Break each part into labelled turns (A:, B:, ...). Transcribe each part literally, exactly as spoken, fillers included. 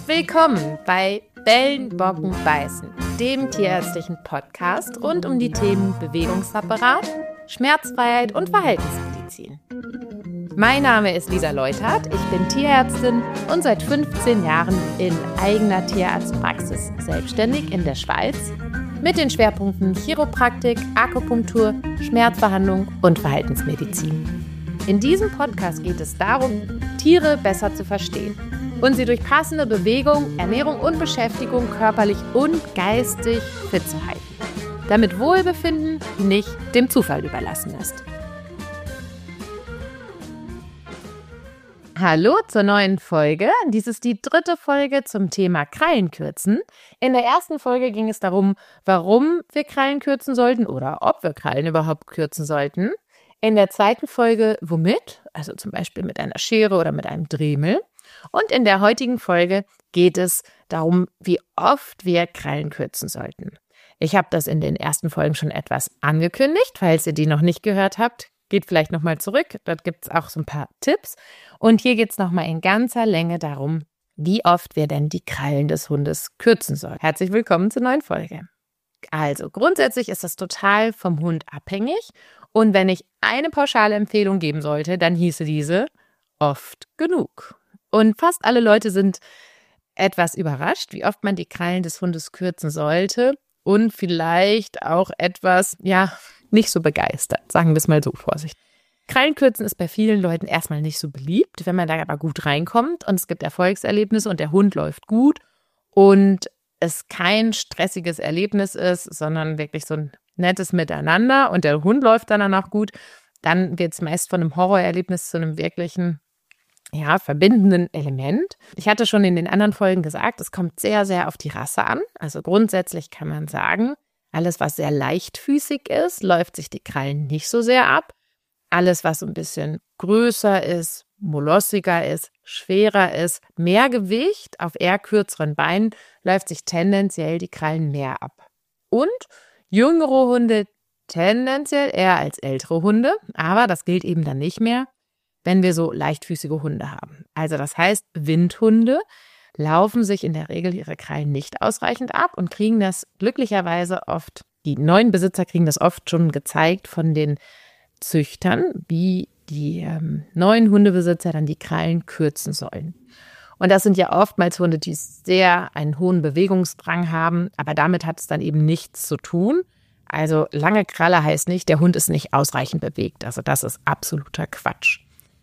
A: Willkommen bei Bellen, Bocken, Beißen, dem tierärztlichen Podcast rund um die Themen Bewegungsapparat, Schmerzfreiheit und Verhaltensmedizin. Mein Name ist Lisa Leuthard, ich bin Tierärztin und seit fünfzehn Jahren in eigener Tierarztpraxis selbstständig in der Schweiz mit den Schwerpunkten Chiropraktik, Akupunktur, Schmerzbehandlung und Verhaltensmedizin. In diesem Podcast geht es darum, Tiere besser zu verstehen und sie durch passende Bewegung, Ernährung und Beschäftigung körperlich und geistig fit zu halten, damit Wohlbefinden nicht dem Zufall überlassen ist. Hallo zur neuen Folge. Dies ist die dritte Folge zum Thema Krallen kürzen. In der ersten Folge ging es darum, warum wir Krallen kürzen sollten oder ob wir Krallen überhaupt kürzen sollten. In der zweiten Folge, womit? Also zum Beispiel mit einer Schere oder mit einem Dremel. Und in der heutigen Folge geht es darum, wie oft wir Krallen kürzen sollten. Ich habe das in den ersten Folgen schon etwas angekündigt. Falls ihr die noch nicht gehört habt, geht vielleicht nochmal zurück. Dort gibt es auch so ein paar Tipps. Und hier geht es nochmal in ganzer Länge darum, wie oft wir denn die Krallen des Hundes kürzen sollen. Herzlich willkommen zur neuen Folge. Also grundsätzlich ist das total vom Hund abhängig. Und wenn ich eine pauschale Empfehlung geben sollte, dann hieße diese oft genug. Und fast alle Leute sind etwas überrascht, wie oft man die Krallen des Hundes kürzen sollte und vielleicht auch etwas, ja, nicht so begeistert, sagen wir es mal so vorsichtig. Krallenkürzen ist bei vielen Leuten erstmal nicht so beliebt, wenn man da aber gut reinkommt und es gibt Erfolgserlebnisse und der Hund läuft gut und es kein stressiges Erlebnis ist, sondern wirklich so ein nettes Miteinander und der Hund läuft dann auch gut, dann wird es meist von einem Horrorerlebnis zu einem wirklichen, ja, verbindenden Element. Ich hatte schon in den anderen Folgen gesagt, es kommt sehr, sehr auf die Rasse an. Also grundsätzlich kann man sagen, alles, was sehr leichtfüßig ist, läuft sich die Krallen nicht so sehr ab. Alles, was so ein bisschen größer ist, molossiger ist, schwerer ist, mehr Gewicht auf eher kürzeren Beinen, läuft sich tendenziell die Krallen mehr ab. Und jüngere Hunde tendenziell eher als ältere Hunde, aber das gilt eben dann nicht mehr, wenn wir so leichtfüßige Hunde haben. Also das heißt, Windhunde laufen sich in der Regel ihre Krallen nicht ausreichend ab und kriegen das glücklicherweise oft, die neuen Besitzer kriegen das oft schon gezeigt von den Züchtern, wie die ähm, neuen Hundebesitzer dann die Krallen kürzen sollen. Und das sind ja oftmals Hunde, die sehr einen hohen Bewegungsdrang haben, aber damit hat es dann eben nichts zu tun. Also lange Kralle heißt nicht, der Hund ist nicht ausreichend bewegt. Also das ist absoluter Quatsch.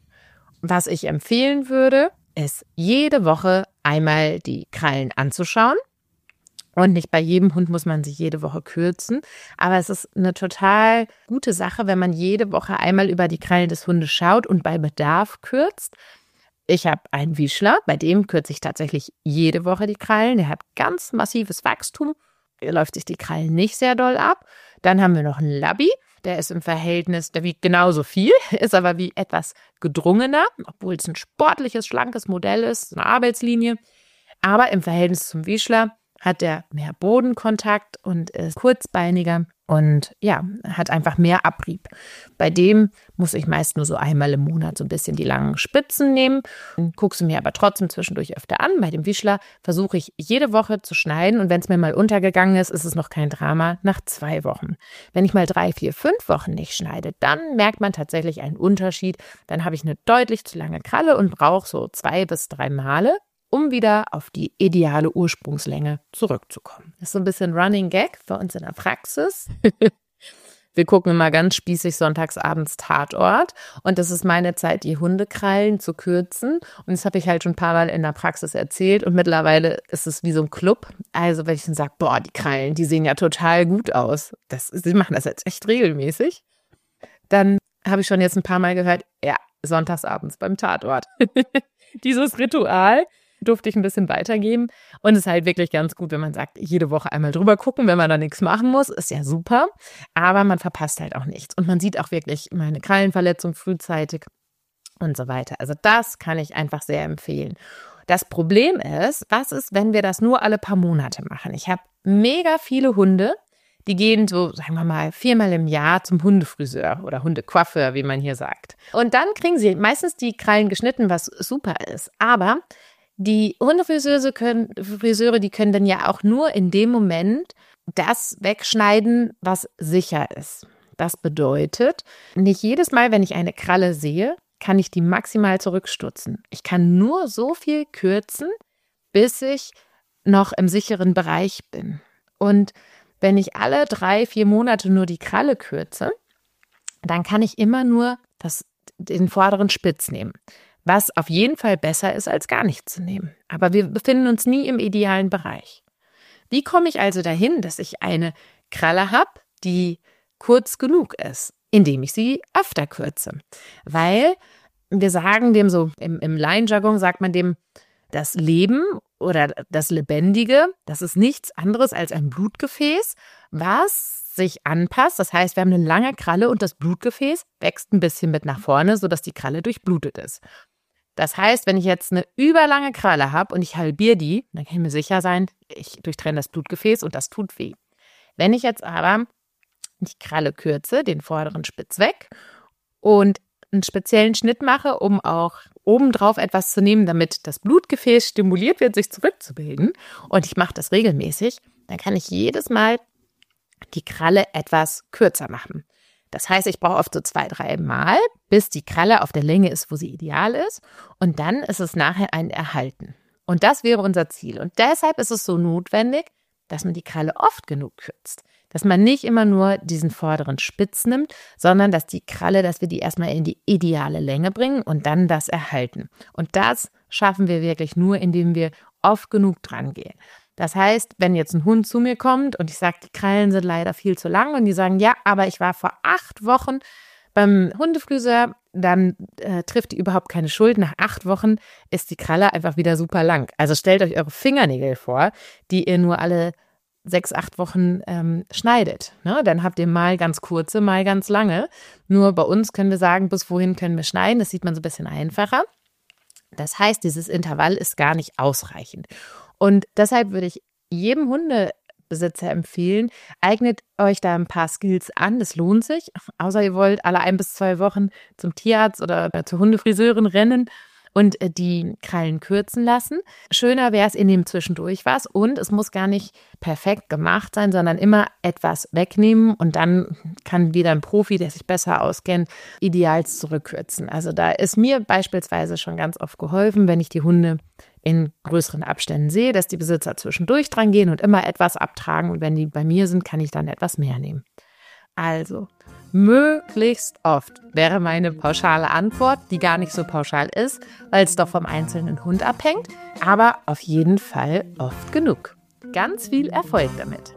A: Was ich empfehlen würde, ist jede Woche einmal die Krallen anzuschauen. Und nicht bei jedem Hund muss man sich jede Woche kürzen. Aber es ist eine total gute Sache, wenn man jede Woche einmal über die Krallen des Hundes schaut und bei Bedarf kürzt. Ich habe einen Wieschler, bei dem kürze ich tatsächlich jede Woche die Krallen. Der hat ganz massives Wachstum. Er läuft sich die Krallen nicht sehr doll ab. Dann haben wir noch einen Labby. Der ist im Verhältnis, der wiegt genauso viel, ist aber wie etwas gedrungener, obwohl es ein sportliches, schlankes Modell ist, eine Arbeitslinie. Aber im Verhältnis zum Wieschler hat er mehr Bodenkontakt und ist kurzbeiniger und ja, hat einfach mehr Abrieb. Bei dem muss ich meist nur so einmal im Monat so ein bisschen die langen Spitzen nehmen. Gucke sie mir aber trotzdem zwischendurch öfter an. Bei dem Wieschler versuche ich jede Woche zu schneiden und wenn es mir mal untergegangen ist, ist es noch kein Drama nach zwei Wochen. Wenn ich mal drei, vier, fünf Wochen nicht schneide, dann merkt man tatsächlich einen Unterschied. Dann habe ich eine deutlich zu lange Kralle und brauche so zwei bis drei Male, um wieder auf die ideale Ursprungslänge zurückzukommen. Das ist so ein bisschen Running Gag bei uns in der Praxis. Wir gucken immer ganz spießig sonntagsabends Tatort und das ist meine Zeit, die Hundekrallen zu kürzen. Und das habe ich halt schon ein paar Mal in der Praxis erzählt und mittlerweile ist es wie so ein Club. Also wenn ich dann sage, boah, die Krallen, die sehen ja total gut aus. Das, sie machen das jetzt echt regelmäßig. Dann habe ich schon jetzt ein paar Mal gehört, ja, sonntagsabends beim Tatort. Dieses Ritual durfte ich ein bisschen weitergeben. Und es ist halt wirklich ganz gut, wenn man sagt, jede Woche einmal drüber gucken, wenn man da nichts machen muss, ist ja super. Aber man verpasst halt auch nichts. Und man sieht auch wirklich meine Krallenverletzung frühzeitig und so weiter. Also das kann ich einfach sehr empfehlen. Das Problem ist, was ist, wenn wir das nur alle paar Monate machen? Ich habe mega viele Hunde, die gehen so, sagen wir mal, viermal im Jahr zum Hundefriseur oder Hundecoiffeur, wie man hier sagt. Und dann kriegen sie meistens die Krallen geschnitten, was super ist. Aber Die Hundefriseure können, Friseure, die können dann ja auch nur in dem Moment das wegschneiden, was sicher ist. Das bedeutet, nicht jedes Mal, wenn ich eine Kralle sehe, kann ich die maximal zurückstutzen. Ich kann nur so viel kürzen, bis ich noch im sicheren Bereich bin. Und wenn ich alle drei, vier Monate nur die Kralle kürze, dann kann ich immer nur das, den vorderen Spitz nehmen. Was auf jeden Fall besser ist, als gar nichts zu nehmen. Aber wir befinden uns nie im idealen Bereich. Wie komme ich also dahin, dass ich eine Kralle habe, die kurz genug ist, indem ich sie öfter kürze? Weil wir sagen dem so, im, im Laienjargon sagt man dem, das Leben oder das Lebendige, das ist nichts anderes als ein Blutgefäß, was sich anpasst. Das heißt, wir haben eine lange Kralle und das Blutgefäß wächst ein bisschen mit nach vorne, sodass die Kralle durchblutet ist. Das heißt, wenn ich jetzt eine überlange Kralle habe und ich halbiere die, dann kann ich mir sicher sein, ich durchtrenne das Blutgefäß und das tut weh. Wenn ich jetzt aber die Kralle kürze, den vorderen Spitz weg und einen speziellen Schnitt mache, um auch obendrauf etwas zu nehmen, damit das Blutgefäß stimuliert wird, sich zurückzubilden, und ich mache das regelmäßig, dann kann ich jedes Mal die Kralle etwas kürzer machen. Das heißt, ich brauche oft so zwei, drei Mal, bis die Kralle auf der Länge ist, wo sie ideal ist. Und dann ist es nachher ein Erhalten. Und das wäre unser Ziel. Und deshalb ist es so notwendig, dass man die Kralle oft genug kürzt. Dass man nicht immer nur diesen vorderen Spitz nimmt, sondern dass die Kralle, dass wir die erstmal in die ideale Länge bringen und dann das erhalten. Und das schaffen wir wirklich nur, indem wir oft genug dran gehen. Das heißt, wenn jetzt ein Hund zu mir kommt und ich sage, die Krallen sind leider viel zu lang und die sagen, ja, aber ich war vor acht Wochen beim Hundefriseur, dann äh, trifft die überhaupt keine Schuld. Nach acht Wochen ist die Kralle einfach wieder super lang. Also stellt euch eure Fingernägel vor, die ihr nur alle sechs, acht Wochen ähm, schneidet. Ne? Dann habt ihr mal ganz kurze, mal ganz lange. Nur bei uns können wir sagen, bis wohin können wir schneiden. Das sieht man so ein bisschen einfacher. Das heißt, dieses Intervall ist gar nicht ausreichend. Und deshalb würde ich jedem Hundebesitzer empfehlen, eignet euch da ein paar Skills an, das lohnt sich. Außer ihr wollt alle ein bis zwei Wochen zum Tierarzt oder zur Hundefriseurin rennen und die Krallen kürzen lassen. Schöner wäre es, ihr nehmt zwischendurch was und es muss gar nicht perfekt gemacht sein, sondern immer etwas wegnehmen und dann kann wieder ein Profi, der sich besser auskennt, ideal zurückkürzen. Also da ist mir beispielsweise schon ganz oft geholfen, wenn ich die Hunde in größeren Abständen sehe, dass die Besitzer zwischendurch dran gehen und immer etwas abtragen und wenn die bei mir sind, kann ich dann etwas mehr nehmen. Also, möglichst oft wäre meine pauschale Antwort, die gar nicht so pauschal ist, weil es doch vom einzelnen Hund abhängt, aber auf jeden Fall oft genug. Ganz viel Erfolg damit.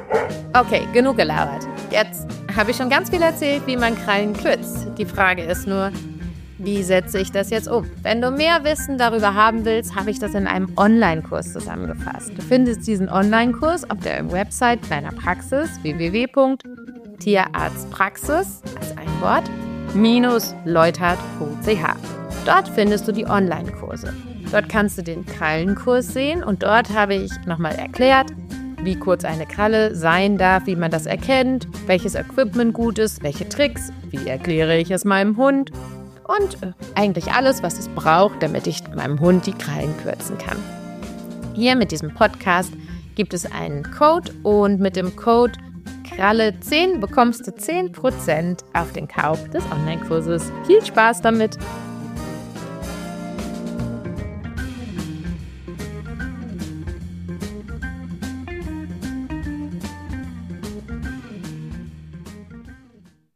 A: Okay, genug gelabert. Jetzt habe ich schon ganz viel erzählt, wie man Krallen kürzt. Die Frage ist nur, wie setze ich das jetzt um? Wenn du mehr Wissen darüber haben willst, habe ich das in einem Online-Kurs zusammengefasst. Du findest diesen Online-Kurs auf der Website meiner Praxis w w w punkt tierarztpraxis als ein Wort minus leutert punkt c h. Dort findest du die Online-Kurse. Dort kannst du den Krallenkurs sehen und dort habe ich nochmal erklärt, wie kurz eine Kralle sein darf, wie man das erkennt, welches Equipment gut ist, welche Tricks, wie erkläre ich es meinem Hund. Und äh, eigentlich alles, was es braucht, damit ich meinem Hund die Krallen kürzen kann. Hier mit diesem Podcast gibt es einen Code und mit dem Code Kralle zehn bekommst du zehn Prozent auf den Kauf des Online-Kurses. Viel Spaß damit!